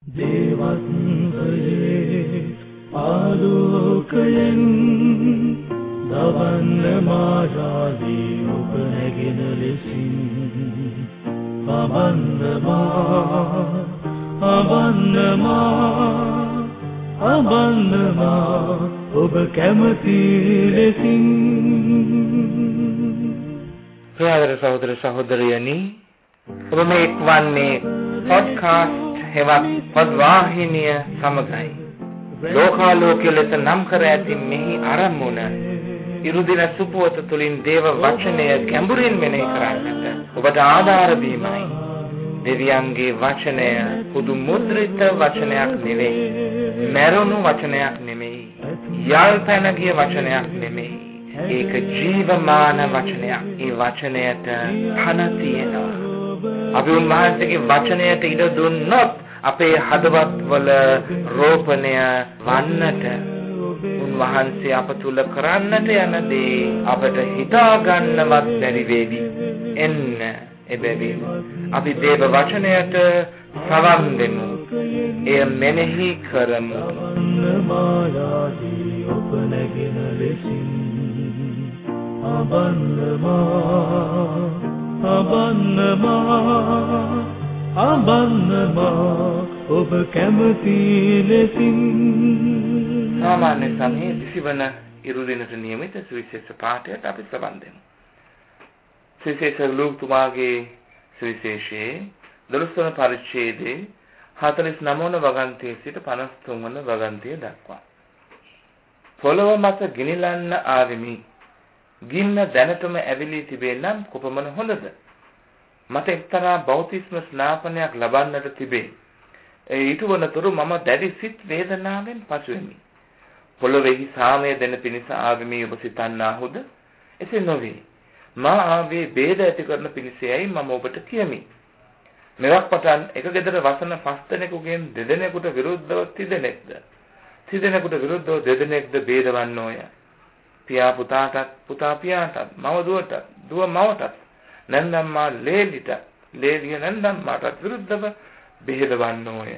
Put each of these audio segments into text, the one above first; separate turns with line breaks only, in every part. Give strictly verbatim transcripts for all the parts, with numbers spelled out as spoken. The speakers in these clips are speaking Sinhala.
දේවත්වයේ ආලෝකයෙන් දවන්න මායාදී ඔබ නැගෙන ලෙසින් අබන්දමා අබන්දමා අබන්දමා ඔබ කැමති ලෙසින්.
ප්‍රිය සහෝදර සහෝදරියනි, ඔබ මේ එක්වන්නේ පොඩ්කාස්ට් හෙවත් පොඩ්වාහිනිය සමගයි. ලෝකාලෝකයේ ලෙස නම් කර ඇති මෙහි ආරම්භන ඉරුදින සුපුවත තුළින් දේව වචනය ගැඹුරින් මෙනෙහි කරන්නට ඔබට ආධාර වීමයි. දෙවියන්ගේ වචනය පුදු මුද්‍රිත වචනයක් නෙවෙයි, මරුණු වචනයක් නෙමෙයි, යල් පැන ගිය වචනයක් නෙමෙයි. ඒක ජීවමාන වචනයක්. ඒ වචනයට පණ තියෙනවා. අපි උන්වහන්සේගේ වචනයට ඉඩ දුන්නොත් අපේ හදවත්වල රෝපණය වන්නට උන්වහන්සේ අප තුල කරන්නට යන දේ අපට හිතා ගන්නවත් බැරි වේවි. එන්න එබැවින් අපි දේව වචනයට සවන් දෙමු. එය මෙනෙහි කරමු.
අබන්නමා අබන්නමා අබන්නමා ඔබ කැමති ලෙසින්.
සාමාන්‍ය සමයේ දිසිවන ඉරුදිනට නියමිත සුවිශේෂ පාඨයට අපි සවන් දෙමු. සුවිශේෂ ලූක්තුමාගේ සුවිශේෂයේ දොළොස් වන පරිච්ඡේදයේ හතළිස් නව වන වගන්තියේ සිට පනස් තුන් වන වගන්තිය දක්වා. පොළොව මත ගිනිලන්න ආවෙමි. ගින්න දැනටම ඇවිලී තිබේ නම් කොපමණ හොඳද? මට එක්තරා බෞතිස්ම ස්නාපනයක් ලබන්නට තිබේ. ඒ ඊටවනතුරු මම දැඩි සිත් වේදනාවෙන් පසුවෙමි. පොළොවේහි සාමය දෙන පිණිස ආවෙමි ඔබ සිතන්නාහුද? එසේ නොවේ. මා ආවේ බේද ඇති කරන පිණිසයි මම ඔබට කියමි. මෙවක් පටන් එක ගෙදර වසන පස් දෙනෙකුගෙන් දෙදෙනෙකුට විරුද්ධව තිදෙනෙක්ද, තිදෙනෙකුට විරුද්ධව දෙදෙනෙක්ද බේදවන්නෝය. පියා පුතාටත්, පුතා පියාටත්, මව දුවටත්, දුව මවටත්, නැන්දම්මා ලේලිට, ලේලිය නැන්දම්මාටත් විරුද්ධව බෙහෙදවන්නෝය.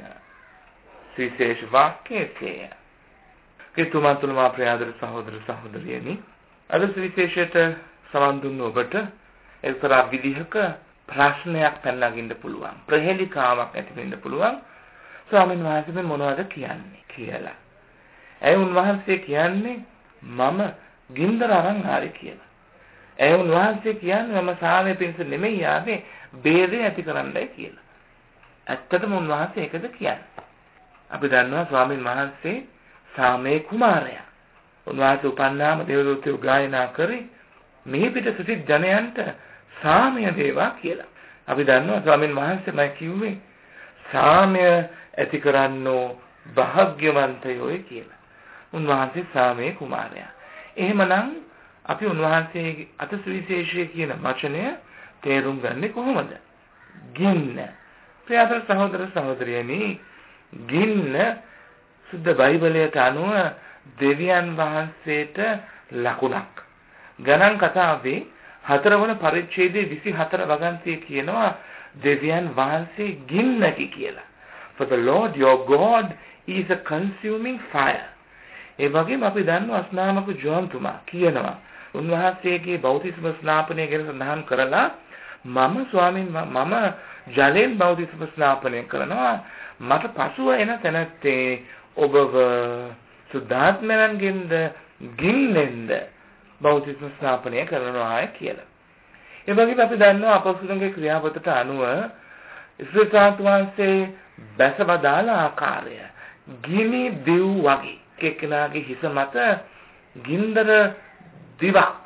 විශේෂ වාක්‍යයකය. කිතුමා තුමා ප්‍රියාදර සහෝදර සහෝදරියනි, අද විශේෂයට සවන් දුන්න ඔබට එක්තරා විදිහක ප්‍රශ්නයක් පැනනගින්න පුළුවන්, ප්‍රහේලිකාවක් ඇති වෙන්න පුළුවන්. ස්වාමීන් වහන්සේ මොනවද කියන්නේ කියලා. ඒ උන්වහන්සේ කියන්නේ මම ගින්දර අරන් ආරි කියලා. ඒ උන්වහන්සේ කියන්නේ මම සාමය පිණිස නෙමෙයි ආවේ, බේදේ ඇති කරන්නයි කියලා. ඇත්තටම උන්වහන්සේ ඒකද කියන්නේ. අපි දන්නවා ස්වාමීන් වහන්සේ සාමේ කුමාරයා. උන්වහන්සේ උපන්නාම දේවදූතයෝ ගායනා කරේ මේ පිට සිටි ජනයන්ට සාමය දේවා කියලා. අපි දන්නවා ස්වාමීන් වහන්සේමයි කිව්වේ සාමය ඇති කරන්නෝ භාග්‍යවන්තයෝයි කියලා. උන්වහන්සේ සාමේ කුමාරයා. එහෙමනම් අපි උන්වහන්සේගේ අතසුවිශේෂය කියන වචනය තේරුම් ගන්නේ කොහොමද? ගින්න. ප්‍රියතර සහෝදර සහෝදරියනි, ගින්න සුද්ධ බයිබලයට අනුව දෙවියන් වහන්සේට ලකුණක්. ගණන් කතාවේ හතරවන පරිච්ඡේදයේ විසිහතර වගන්තියේ කියනවා දෙවියන් වහන්සේ ගින්නකි කියලා. For the Lord your God is a consuming fire. ඒ වගේම අපි දන්නවා ස්නාමක ජෝන්තුමා කියනවා උන්වහන්සේගේ බෞතිස්ම ස්නාපනය ගැන සඳහන් කරලා මම ස්වාමීන් මම ජලයෙන් බෞතිස්ම ස්නාපනය කරනවා, මට පසුව එන තැනැත්තේ ඔබව සුද්ධාත්මයන්ගෙන්ද ගින්නෙන්ද බෞතිස්ම ස්නාපනය කරනවා කියලා. ඒ වගේම අපි දන්නවා අපොස්තලන්ගේ ක්‍රියාපතට අනුව ඉස්රායල් වහන්සේ බැසවදාළ ආකාරය ගිනි දිව් වගේ කෙකනාගේ හිස මත ගින්දර දිවක්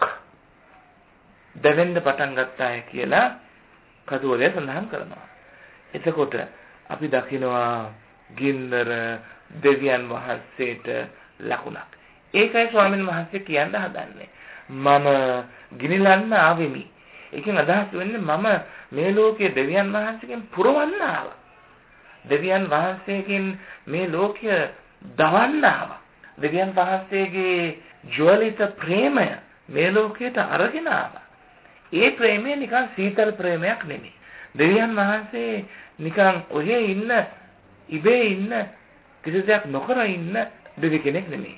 දැවෙන්න පටන් ගත්තාය කියලා කතුවරය සඳහන් කරනවා. එතකොට අපි දකිනවා ගින්දර දෙවියන් වහන්සේට ලකුණක්. ඒකයි ස්වාමීන් වහන්සේ කියන්න හදන්නේ. මම ගිනිලන්න ආවෙමි. ඒකෙන් අදහස් වෙන්නේ මම මේ ලෝකයේ දෙවියන් වහන්සේගෙන් පුරවන්න ආවා. දෙවියන් වහන්සේගෙන් මේ ලෝකය දවන්න ආවා. දෙවියන් වහන්සේගේ ජ්වලිත ප්‍රේමය මේ ලෝකයට අරගෙන ආවා. ඒ ප්‍රේමය නිකන් සීතල ප්‍රේමයක් නෙමෙයි. දෙවියන් වහන්සේ නිකන් ඔහේ ඉන්න ඉබේ ඉන්න කිසි දෙයක් නොකර ඉන්න දෙවි කෙනෙක් නෙමෙයි.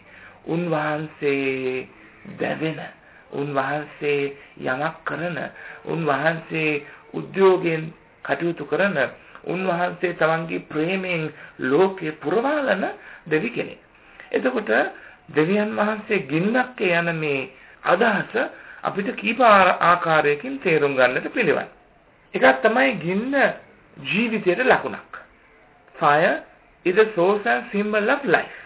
උන්වහන්සේ දැවෙන, උන්වහන්සේ යමක් කරන, උන්වහන්සේ උද්‍යෝගයෙන් කටයුතු කරන, උන්වහන්සේ තමන්ගේ ප්‍රේමයෙන් ලෝකේ පුරවාලන දෙවි කෙනෙක්. එතකොට දෙවියන් වහන්සේ ගින්නක් යන මේ අදහස අපිට කීප ආකාරයකින් තේරුම් ගන්නට පිළිවන්. එකක් තමයි ගින්න ජීවිතයට ලකුණක්. Fire is a source and symbol of life.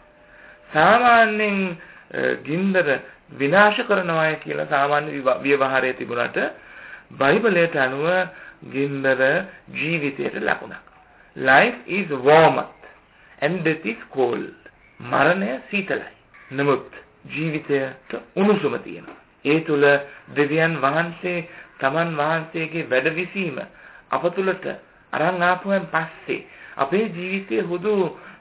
සාමාන්‍යයෙන් ගින්දර විනාශ කරනවා කියලා සාමාන්‍ය ව්‍යවහාරයේ තිබුණාට බයිබලයට අනුව ගින්දර ජීවිතයට ලකුණක්. Life is warmth and death is cold. මරණය සීතලයි. නමුත් ජීවිතයට උණුසුම තියෙනවා. ඒ තුල දෙවියන් වහන්සේ තමන් වහන්සේගේ වැඩවිසීම අප තුළට අරන් ආපුවෙන් පස්සේ අපේ ජීවිතය හුදු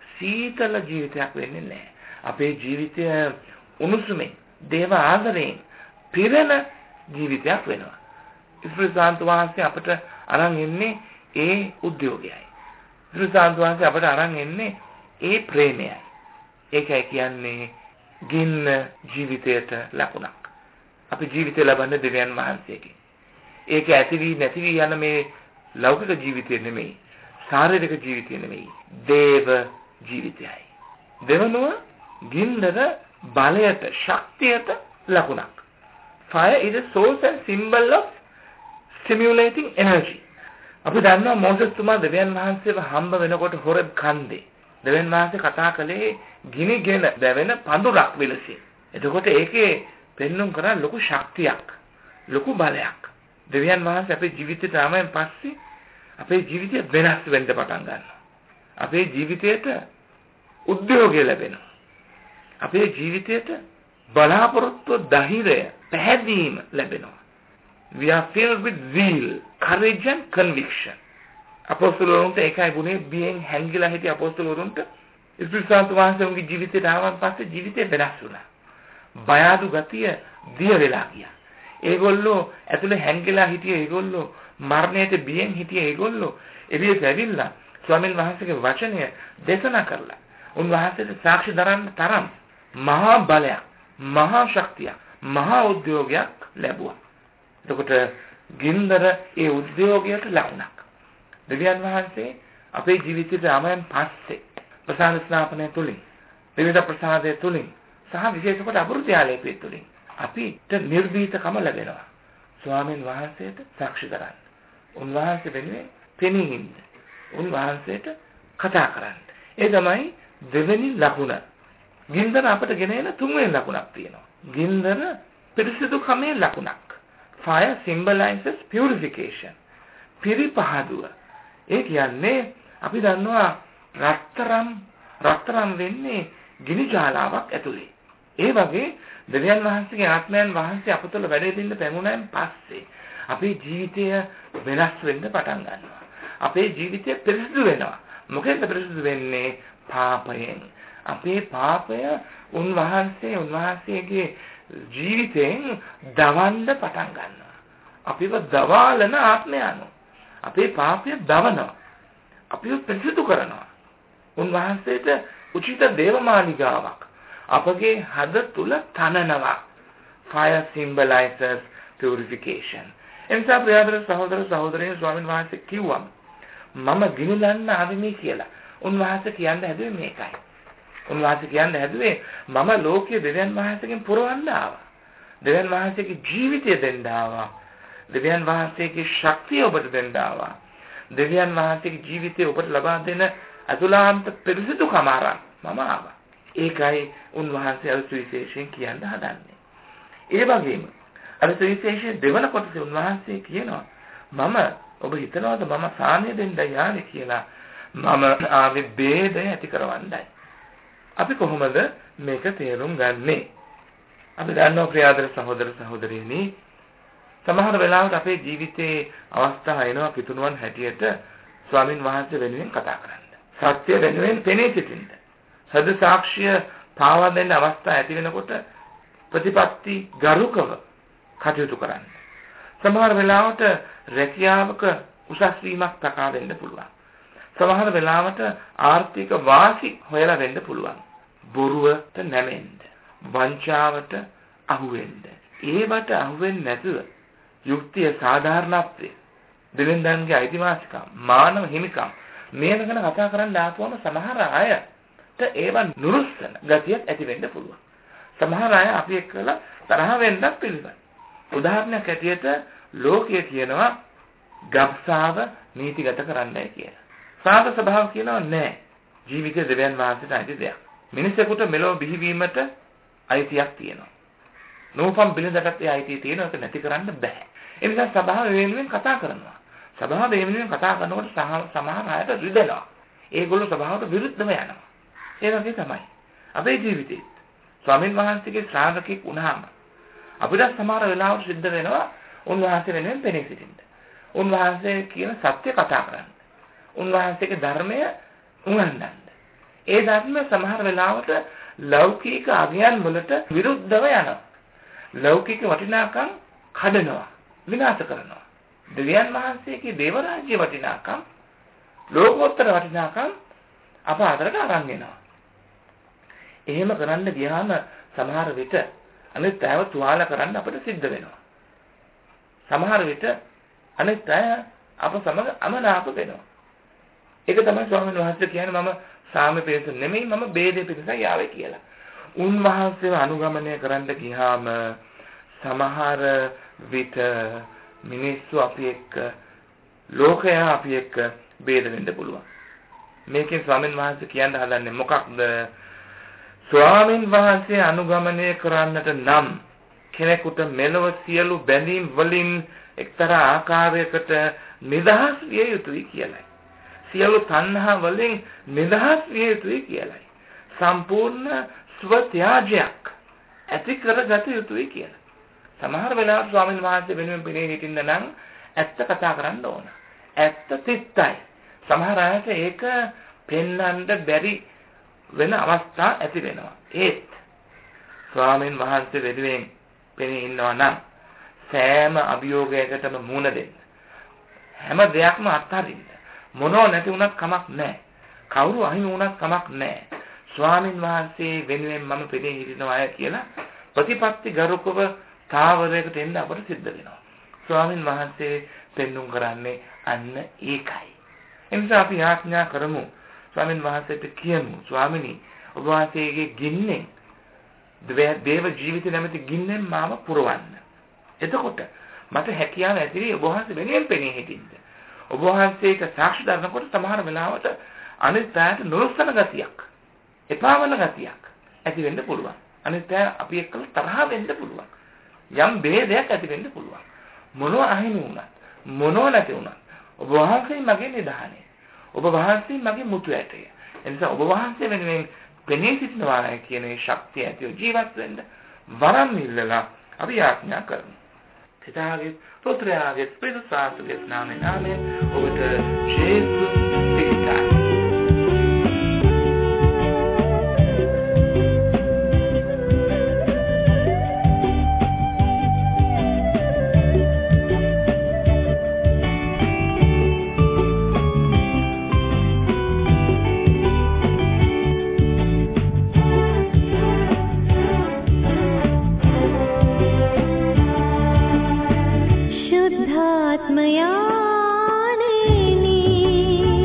සීතල ජීවිතයක් වෙන්නේ නැහැ. අපේ ජීවිතය උණුසුමෙන්, දේව ආදරයෙන් පිරෙන ජීවිතයක් වෙනවා. ඉස්ප්‍රසාන්ත වහන්සේ අපට අරන් එන්නේ ඒ උද්‍යෝගයයි. ඉස්ප්‍රසාන්ත වහන්සේ අපට අරන් එන්නේ ඒ ප්‍රේමයයි. ඒකයි කියන්නේ ගින්න ජීවිතයට ලකුණක්. අපි ජීවිතය ලබන්නේ දෙවියන් වහන්සේගෙන්. ඒක ඇති වී නැති වී යන මේ ලෞකික ජීවිතය නෙමෙයි, ශාරීරික ජීවිතය නෙමෙයි, දේව ජීවිතයයි. දෙවනුව ගින්නර බලයට, ශක්තියට ලකුණක්. Fire is a source and symbol of stimulating energy. අපි දන්නවා මෝසස් තුමා දෙවියන් වහන්සේව හම්බ වෙනකොට හොරෙබ් කන්දේ දෙවියන් වහන්සේ කතා කළේ ගිනිගෙන දැවෙන පඳුරක් විලසින්. එතකොට ඒකේ පෙන්눔 කරන ලොකු ශක්තියක්, ලොකු බලයක්. දෙවියන් වහන්සේ අපේ ජීවිතයට ආවෙන් පස්සේ අපේ ජීවිතය වෙනස් වෙන්න පටන් ගන්නවා. අපේ ජීවිතයට උද්‍යෝගය ලැබෙනවා. අපේ ජීවිතයට බලාපොරොත්තු, ධෛර්යය, පැහැදීම ලැබෙනවා. We are filled with zeal, courage and conviction. අපොස්තලවරුන්ට ඒකයි ගුණේ බියෙන් හැංගිලා හිටි අපොස්තලවරුන්ට ඉස්පිරිතාන්ත වහන්සේගේ ජීවිතයට ආවන් පස්සේ ජීවිතේ වෙනස් වුණා. බය අඩු ගතිය දිය වෙලා ගියා. ඒගොල්ලෝ ඇතුලේ හැංගිලා හිටිය ඒගොල්ලෝ මරණයට බියෙන් හිටිය ඒගොල්ලෝ එළියට ඇවිල්ලා ස්වාමීන් වහන්සේගේ වචනය දේශනා කරලා උන්වහන්සේට සාක්ෂි දරන්න තරම් මහා බලයක්, මහා ශක්තියක්, මහා උද්‍යෝගයක් ලැබුවා. එතකොට ගින්දර ඒ උද්‍යෝගයට ලකුණක්. දෙවියන් වහන්සේ අපේ ජීවිතයට ආමයන් පස්සේ ප්‍රසන්න ස්නාපනය තුලින්, විවිධ ප්‍රසාදය තුලින් සහ විශේෂ කොට අපෘත්‍යාලයේ තුලින් අපිට නිර්භීතකම ලැබෙනවා. ස්වාමීන් වහන්සේට සාක්ෂි දරන්න. උන්වහන්සේ වෙනුවෙන් පෙනී ඉන්න. උන්වහන්සේට කතා කරන්න. ඒ තමයි දෙවෙනි ලකුණ. ගින්දර අපට ගෙන එන තුන්වෙනි ලකුණක් තියෙනවා. ගින්දර පිරිසිදුකමේ ලකුණක්. Fire symbolizes purification. පිරිපහදුව. ඒ කියන්නේ අපි දන්නවා රත්තරන් රත්තරන් වෙන්නේ ගිනි ජාලාවක් ඇතුලේ. ඒ වගේ දෙවියන් වහන්සේගේ ආත්මයන් වහන්සේ අපතල වැඩ දෙන්න පැමුණෙන් පස්සේ අපේ ජීවිතය වෙනස් වෙන්න පටන් ගන්නවා. අපේ ජීවිතය පිරිසිදු වෙනවා. මොකෙන්ද පිරිසිදු වෙන්නේ? පාපයෙන්. අපේ පාපය උන්වහන්සේ උන්වහන්සේගේ ජීවිතයෙන් දවන්න පටන් ගන්නවා. අපිව දවාලන ආත්මයano. අපේ පාපය දවනවා. අපිව පිරිසිදු කරනවා. උන්වහන්සේට උචිත දේවමාලිගාවක් අපගේ හද තුල තනනවා. Fire symbolizes purification. එනිසා ප්‍රියතර සහෝදර සහෝදරියන් ස්වාමීන් වහන්සේ කිව්වා මම ගිනිලන්න ආවෙමි කියලා. උන්වහන්සේ කියන්න හැදුවේ මේකයි. උන්වහන්සේ කියන්න හැදුවේ මම ලෝකයේ දෙවියන් වහන්සේගෙන් පුරවන්න ආවා. දෙවියන් වහන්සේගේ ජීවිතය දෙන්න ආවා. දෙවියන් වහන්සේගේ ශක්තිය ඔබට දෙන්න ආවා. දෙවියන් වහන්සේගේ ජීවිතය ඔබට ලබා දෙන අතුලාන්ත පිරිසිදුකම ආරම් මම ආවා. ඒකයි උන්වහන්සේ අර සුවිශේෂයෙන් කියන්න හදන්නේ. ඒ වගේම අර සුවිශේෂයේ දෙවන කොටසේ උන්වහන්සේ කියනවා මම ඔබ හිතනවාද මම සාන්‍ය දෙන්න යාවේ කියලා? මම ආවේ ભેදය ඇති කරවන්නයි. අපි කොහොමද මේක තේරුම් ගන්නෙ? අපි දන්නවා ප්‍රියාදර සහෝදර සහෝදරියනි, සමහර වෙලාවට අපේ ජීවිතේ අවස්ථා එනවා පිටුනුවන් හැටියට ස්වාමින් වහන්සේ වෙනුවෙන් කතා කරන්න. සත්‍ය වෙනුවෙන් පෙනී සිටින්න. සද සාක්ෂිය පාවා දෙන්න අවස්ථා ඇති වෙනකොට ප්‍රතිපත්ති ගරුකව කටයුතු කරන්න. සමහර වෙලාවට රැකියාවක උසස් වීමක් තකා වෙන්න පුළුවන්. සමහර වෙලාවට ආර්ථික වාසි හොයලා වෙන්න පුළුවන්. බොරුවට නැමෙන්න, වංචාවට අහු වෙන්න. ඒවට අහු වෙන්නේ නැතුව යුක්තිය, සාධාරණත්වය, දෙලෙන්දන්ගේ අයිතිවාසිකම්, මානව හිමිකම් මේක ගැන කතා කරන්න ආපුවම සමහර අයට ඒවා නුරුස්සන ගතියක් ඇති වෙන්න පුළුවන්. සමහර අය අපි එක්කලා තරහ වෙන්නත් පිළිගන්න. උදාහරණයක් ඇටියට ලෝකයේ කියනවා ගබ්සාව නීතිගත කරන්නයි කියලා. සාද ස්වභාව කියනවා නෑ. ජීවිතය දෙවියන් වහන්සේට අයිති දෙයක්. මිනිසෙකුට මෙලොව බිහිවීමට අයිතියක් තියෙනවා. නෝපම් බිලඳටත් ඒ අයිතිය තියෙනවා. ඒක නැති කරන්න බෑ. ඒ නිසා ස්වභාව වෙනුවෙන් කතා කරනවා. ස්වභාව වෙනුවෙන් කතා කරනකොට සමහර අයට රිදෙනවා. ඒගොල්ලෝ ස්වභාවයට විරුද්ධව යනවා. ඒ වගේ තමයි අපේ ජීවිතේ. ස්වාමීන් වහන්සේගේ ශ්‍රාවකෙක් වුණාම අපිට සමහර වෙලාවට සිද්ධ වෙනවා උන්වහන්සේ වෙනුවෙන් පෙනී සිටින්න. උන්වහන්සේ කියන සත්‍ය කතා කරන්න. උන්වහන්සේගේ ධර්මය උගන්වන්න. ඒ ධර්ම සමහර වෙලාවට ලෞකික අගයන් වලට විරුද්ධව යනවා. ලෞකික වටිනාකම් කඩනවා, විනාශ කරනවා. දෙවියන් වහන්සේගේ දේව රාජ්‍ය වටිනාකම්, ලෝකෝත්තර වටිනාකම් අප අතරට අරන් එනවා. එහෙම කරන්න ගියාම සමහර විට අනිත් අයව තුවාල කරන්න අපිට සිද්ධ වෙනවා. සමහර විට අනිත් අය අප සමග අමනාප වෙනවා. ඒක තමයි ස්වාමීන් වහන්සේ කියන්නේ මම සාම පිරිස නෙමෙයි මම බේදේ පිරිසයි ආවේ කියලා. උන්වහන්සේව අනුගමනය කරන්න ගියාම සමහර විට මිනිස්සු අපි එක්ක, ලෝකයා අපි එක්ක බේද වෙන්න පුළුවන්. මේකෙන් ස්වාමීන් වහන්සේ කියන්න හදන්නේ මොකක්ද? ස්වාමීන් වහන්සේ අනුගමනය කරන්නට නම් කෙනෙකුට මෙලොව සියලු බැඳීම් වලින් එක්තරා ආකාරයකට නිදහස් විය යුතුයි කියලයි. සියලු තණ්හා වලින් නිදහස් විය යුතුයි කියලයි. සම්පූර්ණ ස්වත්‍යාගයක් ඇති කරගත යුතුයි කියලා. සමහර වෙලාවට ස්වාමීන් වහන්සේ වෙනුවෙන් පිළේ හිටින්න නම් ඇත්ත කතා කරන්න ඕන. ඇත්ත තිත්තයි. සමහර අයට ඒක පෙන්වන්න බැරි වෙන අවස්ථා ඇති වෙනවා. ඒත් ස්වාමීන් වහන්සේ වෙනුවෙන් පෙනී ඉන්නවා නම් සෑම අභියෝගයකටම මුහුණ දෙන්න. හැම දෙයක්ම අත්හරින්න. මොනෝ නැති වුණත් කමක් නැහැ. කවුරු අහිමි වුණත් කමක් නැහැ. ස්වාමීන් වහන්සේ වෙනුවෙන් මම පෙනී හිටිනවා කියලා ප්‍රතිපත්ති ගරුකව තාවරයකට එන්න අපට සිද්ධ වෙනවා. ස්වාමීන් වහන්සේ පෙන්눔 කරන්නේ අන්න ඒකයි. එනිසා අපි ආඥා කරමු. ස්වාමීන් වහන්සේට කියමු ස්වාමිනී ඔබ වහන්සේගේ ගින්නෙන් දේව ජීවිත නැමැති ගින්නෙන් මාව පුරවන්න. එතකොට මට හැකියාව ඇතිරි ඔබ වහන්සේ වෙනුවෙන් පෙනී හිටින්න. ඔබ වහන්සේට සාක්ෂි දරනකොට සමහර වෙලාවට අනිත් අයට නුරුස්සන ගතියක්, එපා වෙන ගතියක් ඇති වෙන්න පුළුවන්. අනිත් අය අපි එක්කලා තරහ වෙන්න පුළුවන්. යම් ભેදයක් ඇති වෙන්න පුළුවන්. මොනවා අහිමි වුණත්, මොනවා නැති වුණත් ඔබ වහන්සේ මගේ නිදහනේ. ඔබ වහන්සේ මගේ මුතු ඇටය. එනිසා ඔබ වහන්සේ වෙනුවෙන් පෙනී සිටිනවා කියන ඒ ශක්තිය ඇතිව ජීවත් වෙන්න වරම් ඉල්ලලා අපි ආඥා කරමු. පිතාගේ පුත්‍රයාගේ ස්පිරිතුස්ගේ නාමයෙන් ආමෙන්. ඔබට ජේසුස් ක්‍රිස්තුස්
शुद्धात्मया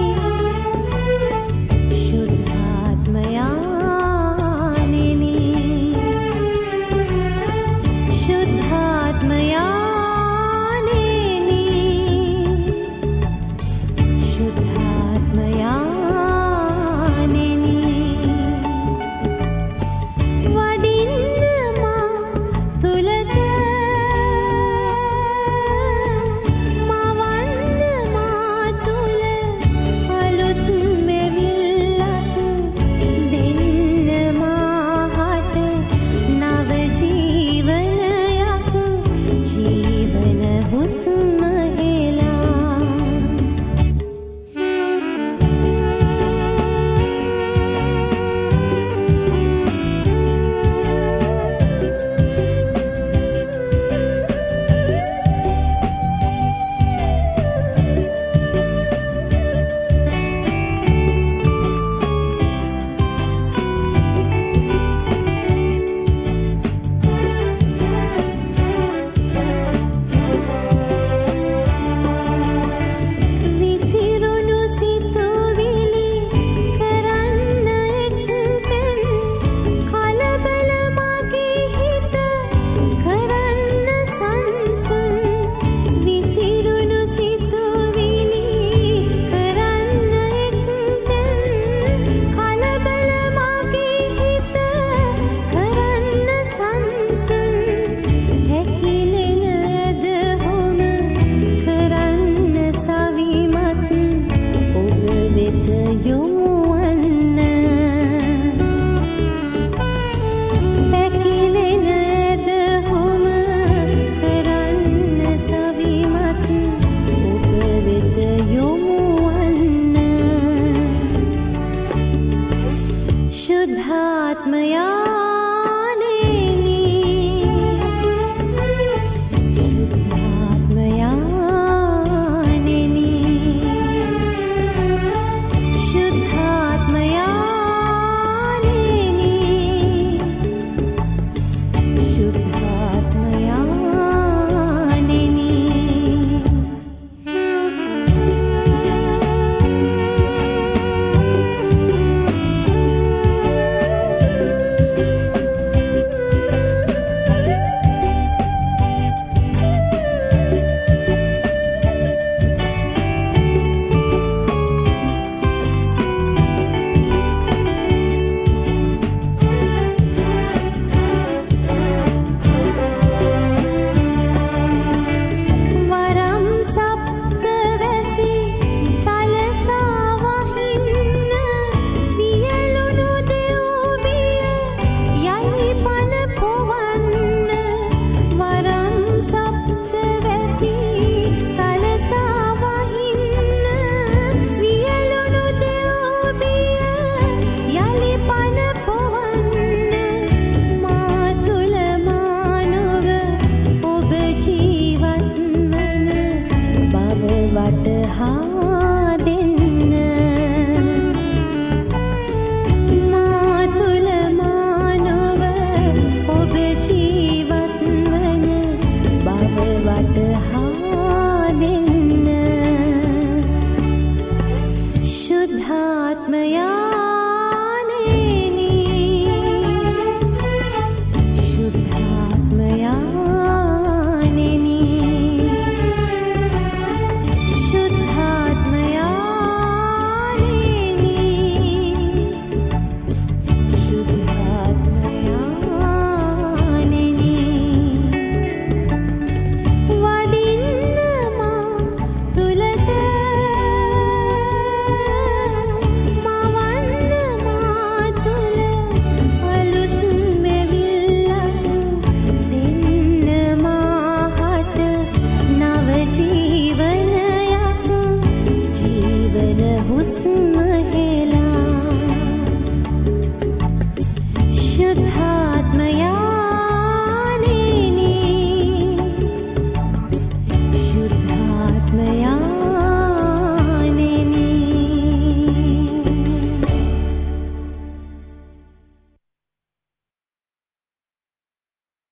शुद्धात्मया